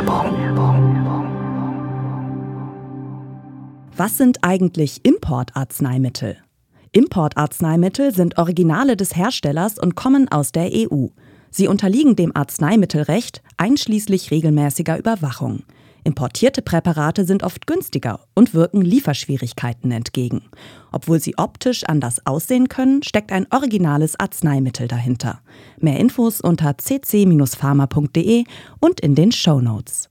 Was sind eigentlich Importarzneimittel? Importarzneimittel sind Originale des Herstellers und kommen aus der EU. Sie unterliegen dem Arzneimittelrecht, einschließlich regelmäßiger Überwachung. Importierte Präparate sind oft günstiger und wirken Lieferschwierigkeiten entgegen. Obwohl sie optisch anders aussehen können, steckt ein originales Arzneimittel dahinter. Mehr Infos unter cc-pharma.de und in den Shownotes.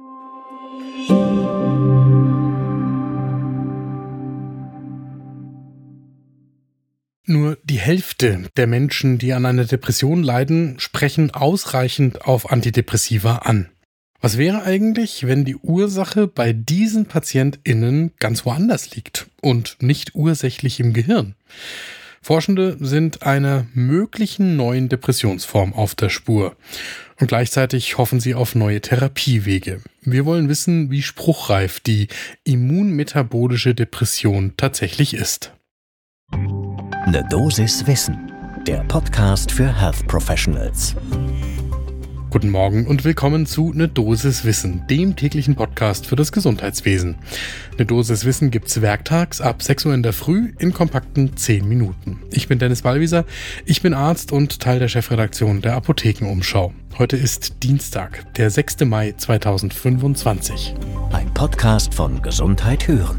Nur die Hälfte der Menschen, die an einer Depression leiden, sprechen ausreichend auf Antidepressiva an. Was wäre eigentlich, wenn die Ursache bei diesen PatientInnen ganz woanders liegt und nicht ursächlich im Gehirn? Forschende sind einer möglichen neuen Depressionsform auf der Spur. Und gleichzeitig hoffen sie auf neue Therapiewege. Wir wollen wissen, wie spruchreif die immunmetabolische Depression tatsächlich ist. Eine Dosis Wissen, der Podcast für Health Professionals. Guten Morgen und willkommen zu Ne Dosis Wissen, dem täglichen Podcast für das Gesundheitswesen. Ne Dosis Wissen gibt's werktags ab 6 Uhr in der Früh in kompakten 10 Minuten. Ich bin Dennis Ballwieser, ich bin Arzt und Teil der Chefredaktion der Apothekenumschau. Heute ist Dienstag, der 6. Mai 2025. Ein Podcast von Gesundheit hören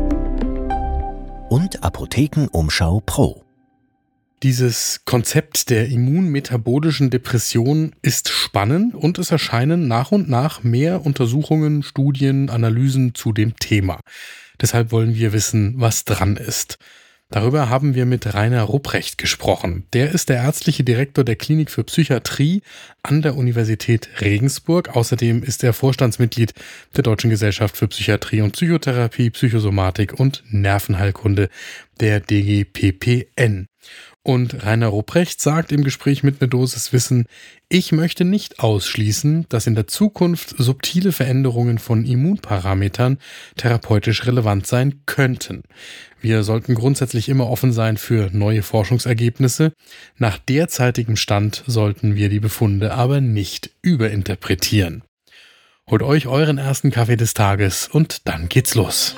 und Apothekenumschau Pro. Dieses Konzept der immunmetabolischen Depression ist spannend und es erscheinen nach und nach mehr Untersuchungen, Studien, Analysen zu dem Thema. Deshalb wollen wir wissen, was dran ist. Darüber haben wir mit Rainer Rupprecht gesprochen. Der ist der ärztliche Direktor der Klinik für Psychiatrie an der Universität Regensburg. Außerdem ist er Vorstandsmitglied der Deutschen Gesellschaft für Psychiatrie und Psychotherapie, Psychosomatik und Nervenheilkunde, der DGPPN. Und Rainer Rupprecht sagt im Gespräch mit Ne Dosis Wissen, ich möchte nicht ausschließen, dass in der Zukunft subtile Veränderungen von Immunparametern therapeutisch relevant sein könnten. Wir sollten grundsätzlich immer offen sein für neue Forschungsergebnisse. Nach derzeitigem Stand sollten wir die Befunde aber nicht überinterpretieren. Holt euch euren ersten Kaffee des Tages und dann geht's los.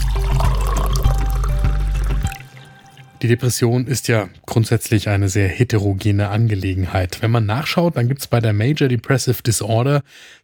Die Depression ist ja grundsätzlich eine sehr heterogene Angelegenheit. Wenn man nachschaut, dann gibt es bei der Major Depressive Disorder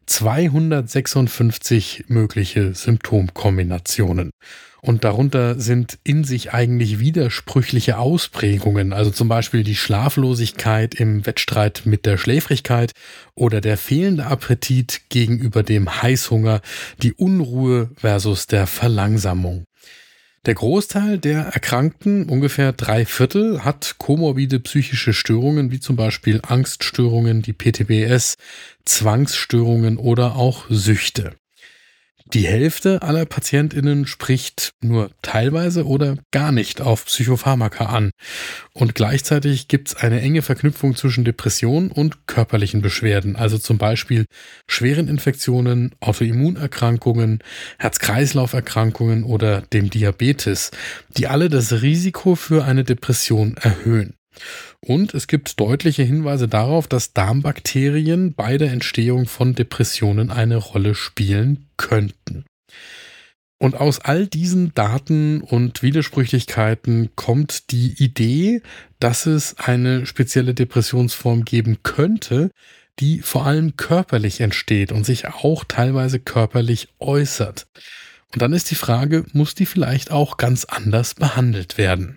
256 mögliche Symptomkombinationen. Und darunter sind in sich eigentlich widersprüchliche Ausprägungen, also zum Beispiel die Schlaflosigkeit im Wettstreit mit der Schläfrigkeit oder der fehlende Appetit gegenüber dem Heißhunger, die Unruhe versus der Verlangsamung. Der Großteil der Erkrankten, ungefähr 3/4, hat komorbide psychische Störungen, wie zum Beispiel Angststörungen, die PTBS, Zwangsstörungen oder auch Süchte. Die Hälfte aller PatientInnen spricht nur teilweise oder gar nicht auf Psychopharmaka an. Und gleichzeitig gibt es eine enge Verknüpfung zwischen Depression und körperlichen Beschwerden, also zum Beispiel schweren Infektionen, Autoimmunerkrankungen, Herz-Kreislauf-Erkrankungen oder dem Diabetes, die alle das Risiko für eine Depression erhöhen. Und es gibt deutliche Hinweise darauf, dass Darmbakterien bei der Entstehung von Depressionen eine Rolle spielen könnten. Und aus all diesen Daten und Widersprüchlichkeiten kommt die Idee, dass es eine spezielle Depressionsform geben könnte, die vor allem körperlich entsteht und sich auch teilweise körperlich äußert. Und dann ist die Frage, muss die vielleicht auch ganz anders behandelt werden?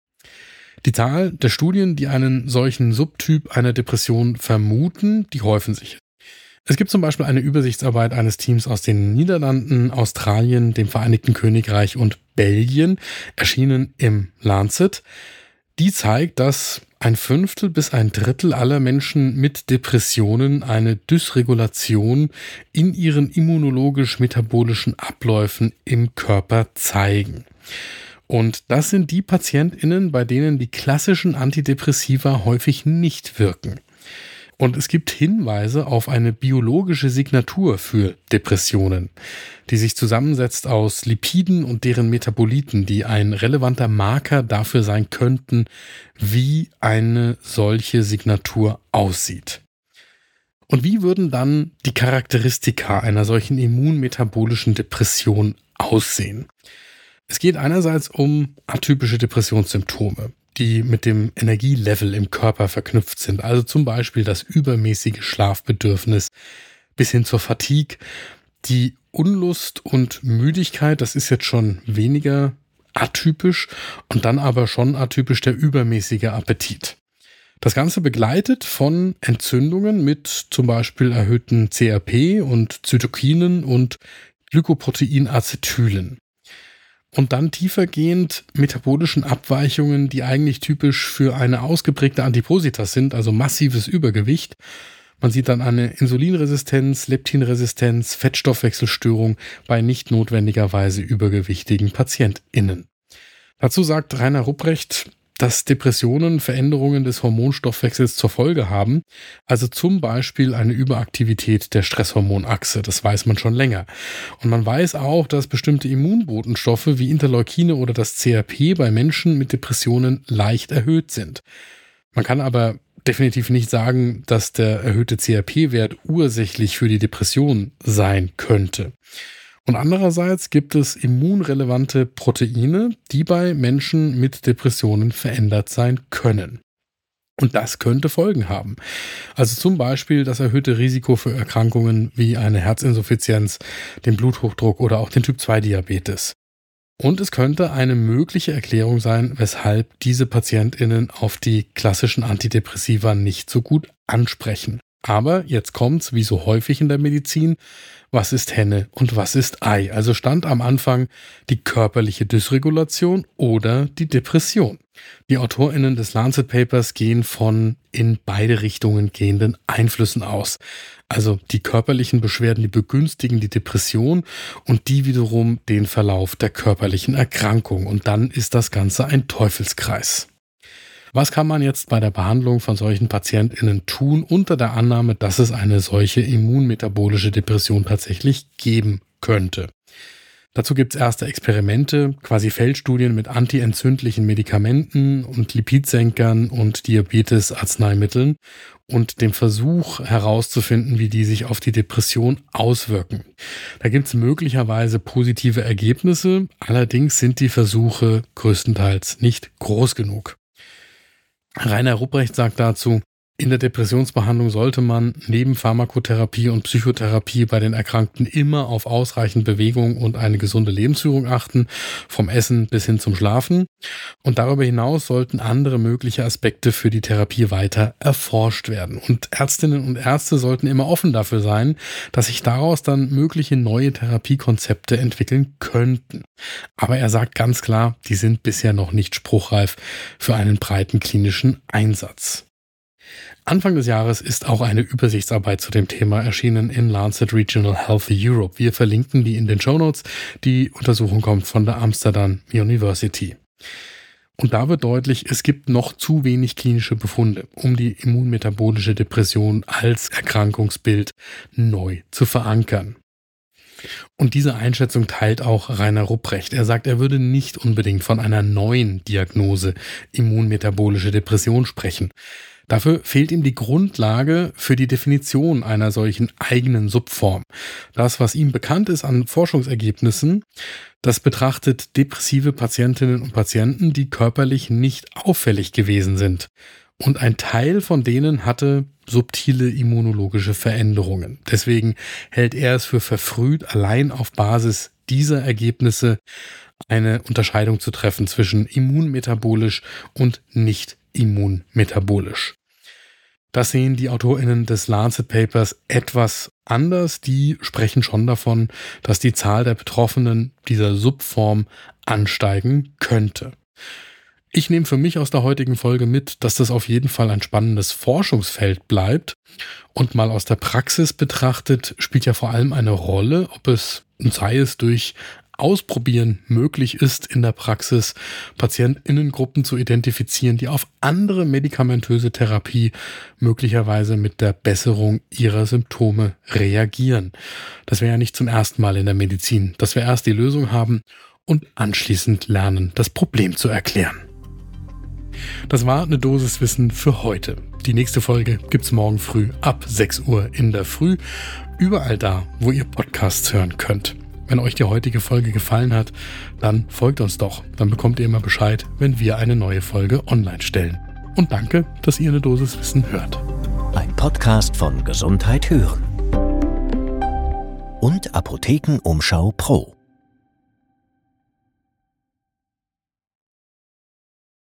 Die Zahl der Studien, die einen solchen Subtyp einer Depression vermuten, die häufen sich. Es gibt zum Beispiel eine Übersichtsarbeit eines Teams aus den Niederlanden, Australien, dem Vereinigten Königreich und Belgien, erschienen im Lancet. Die zeigt, dass 1/5 bis 1/3 aller Menschen mit Depressionen eine Dysregulation in ihren immunologisch-metabolischen Abläufen im Körper zeigen. Und das sind die PatientInnen, bei denen die klassischen Antidepressiva häufig nicht wirken. Und es gibt Hinweise auf eine biologische Signatur für Depressionen, die sich zusammensetzt aus Lipiden und deren Metaboliten, die ein relevanter Marker dafür sein könnten, wie eine solche Signatur aussieht. Und wie würden dann die Charakteristika einer solchen immunmetabolischen Depression aussehen? Es geht einerseits um atypische Depressionssymptome, die mit dem Energielevel im Körper verknüpft sind, also zum Beispiel das übermäßige Schlafbedürfnis bis hin zur Fatigue. Die Unlust und Müdigkeit, das ist jetzt schon weniger atypisch und dann aber schon atypisch der übermäßige Appetit. Das Ganze begleitet von Entzündungen mit zum Beispiel erhöhten CRP und Zytokinen und Glykoproteinacetylen. Und dann tiefergehend metabolischen Abweichungen, die eigentlich typisch für eine ausgeprägte Adipositas sind, also massives Übergewicht. Man sieht dann eine Insulinresistenz, Leptinresistenz, Fettstoffwechselstörung bei nicht notwendigerweise übergewichtigen PatientInnen. Dazu sagt Rainer Rupprecht, dass Depressionen Veränderungen des Hormonstoffwechsels zur Folge haben, also zum Beispiel eine Überaktivität der Stresshormonachse, das weiß man schon länger. Und man weiß auch, dass bestimmte Immunbotenstoffe wie Interleukine oder das CRP bei Menschen mit Depressionen leicht erhöht sind. Man kann aber definitiv nicht sagen, dass der erhöhte CRP-Wert ursächlich für die Depression sein könnte. Und andererseits gibt es immunrelevante Proteine, die bei Menschen mit Depressionen verändert sein können. Und das könnte Folgen haben. Also zum Beispiel das erhöhte Risiko für Erkrankungen wie eine Herzinsuffizienz, den Bluthochdruck oder auch den Typ-2-Diabetes. Und es könnte eine mögliche Erklärung sein, weshalb diese PatientInnen auf die klassischen Antidepressiva nicht so gut ansprechen. Aber jetzt kommt's, wie so häufig in der Medizin, was ist Henne und was ist Ei? Also stand am Anfang die körperliche Dysregulation oder die Depression. Die AutorInnen des Lancet Papers gehen von in beide Richtungen gehenden Einflüssen aus. Also die körperlichen Beschwerden, die begünstigen die Depression und die wiederum den Verlauf der körperlichen Erkrankung. Und dann ist das Ganze ein Teufelskreis. Was kann man jetzt bei der Behandlung von solchen PatientInnen tun, unter der Annahme, dass es eine solche immunmetabolische Depression tatsächlich geben könnte? Dazu gibt es erste Experimente, quasi Feldstudien mit antientzündlichen Medikamenten und Lipidsenkern und Diabetes-Arzneimitteln und dem Versuch herauszufinden, wie die sich auf die Depression auswirken. Da gibt es möglicherweise positive Ergebnisse, allerdings sind die Versuche größtenteils nicht groß genug. Rainer Rupprecht sagt dazu, in der Depressionsbehandlung sollte man neben Pharmakotherapie und Psychotherapie bei den Erkrankten immer auf ausreichend Bewegung und eine gesunde Lebensführung achten, vom Essen bis hin zum Schlafen. Und darüber hinaus sollten andere mögliche Aspekte für die Therapie weiter erforscht werden. Und Ärztinnen und Ärzte sollten immer offen dafür sein, dass sich daraus dann mögliche neue Therapiekonzepte entwickeln könnten. Aber er sagt ganz klar, die sind bisher noch nicht spruchreif für einen breiten klinischen Einsatz. Anfang des Jahres ist auch eine Übersichtsarbeit zu dem Thema erschienen in Lancet Regional Health Europe. Wir verlinken die in den Shownotes. Die Untersuchung kommt von der Amsterdam University. Und da wird deutlich, es gibt noch zu wenig klinische Befunde, um die immunmetabolische Depression als Erkrankungsbild neu zu verankern. Und diese Einschätzung teilt auch Rainer Rupprecht. Er sagt, er würde nicht unbedingt von einer neuen Diagnose immunmetabolische Depression sprechen. Dafür fehlt ihm die Grundlage für die Definition einer solchen eigenen Subform. Das, was ihm bekannt ist an Forschungsergebnissen, das betrachtet depressive Patientinnen und Patienten, die körperlich nicht auffällig gewesen sind. Und ein Teil von denen hatte subtile immunologische Veränderungen. Deswegen hält er es für verfrüht, allein auf Basis dieser Ergebnisse eine Unterscheidung zu treffen zwischen immunmetabolisch und nicht immunmetabolisch. Das sehen die AutorInnen des Lancet Papers etwas anders. Die sprechen schon davon, dass die Zahl der Betroffenen dieser Subform ansteigen könnte. Ich nehme für mich aus der heutigen Folge mit, dass das auf jeden Fall ein spannendes Forschungsfeld bleibt. Und mal aus der Praxis betrachtet, spielt ja vor allem eine Rolle, ob es, sei es durch Ausprobieren möglich ist, in der Praxis PatientInnengruppen zu identifizieren, die auf andere medikamentöse Therapie möglicherweise mit der Besserung ihrer Symptome reagieren. Das wäre ja nicht zum ersten Mal in der Medizin, dass wir erst die Lösung haben und anschließend lernen, das Problem zu erklären. Das war eine Dosis Wissen für heute. Die nächste Folge gibt's morgen früh ab 6 Uhr in der Früh. Überall da, wo ihr Podcasts hören könnt. Wenn euch die heutige Folge gefallen hat, dann folgt uns doch. Dann bekommt ihr immer Bescheid, wenn wir eine neue Folge online stellen. Und danke, dass ihr eine Dosis Wissen hört. Ein Podcast von Gesundheit hören und Apothekenumschau Pro.